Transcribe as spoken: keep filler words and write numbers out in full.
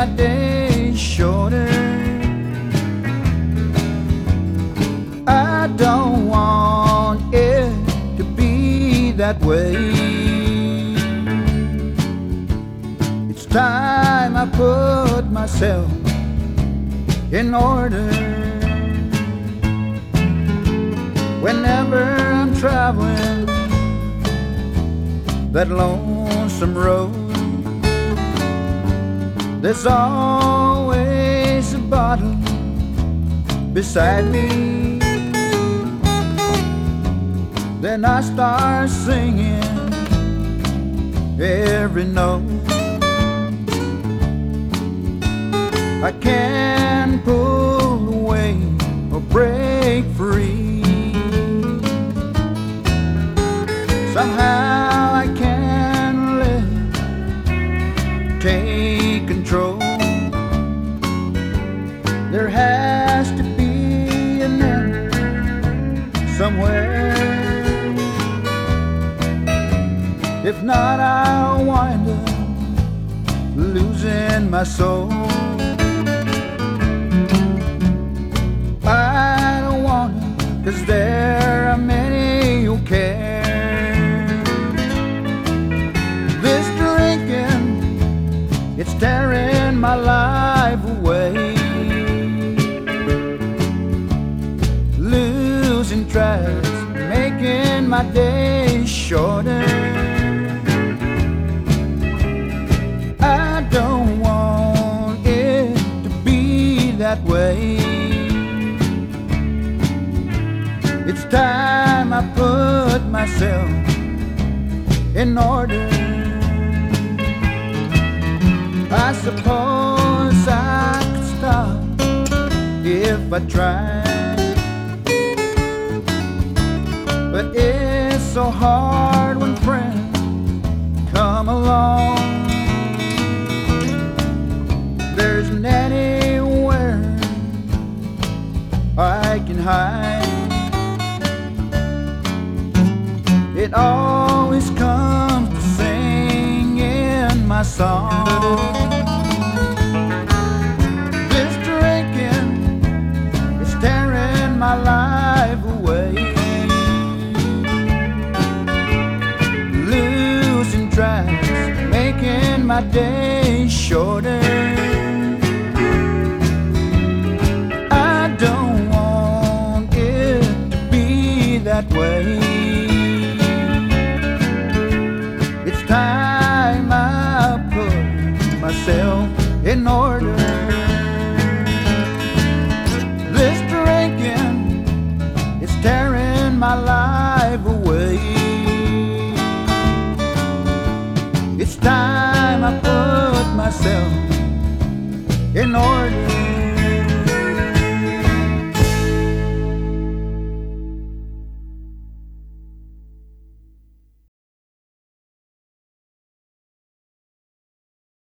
my days shorter. I don't want it to be that way. It's time I put myself in order. Whenever I'm traveling that lonesome road, there's always a bottle beside me. Then I start singing every note. I can't pull away or break free. Somehow I can't let take control. There has to be an end somewhere. If not, I'll wind up losing my soul. I don't wanna, 'cause there are many who care. This drinking, it's tearing my life away. Losing tracks, making my days shorter. I don't want it to be that way. It's time I put myself in order. I suppose I could stop if I tried, but it's so hard when friends come along. There isn't anywhere I can hide. It always comes to singing my song. This drinking is tearing my life away. Losing tracks, making my days shorter. I don't want it to be that way. Time I put myself in order. This drinking is tearing my life away. It's time I put myself in order.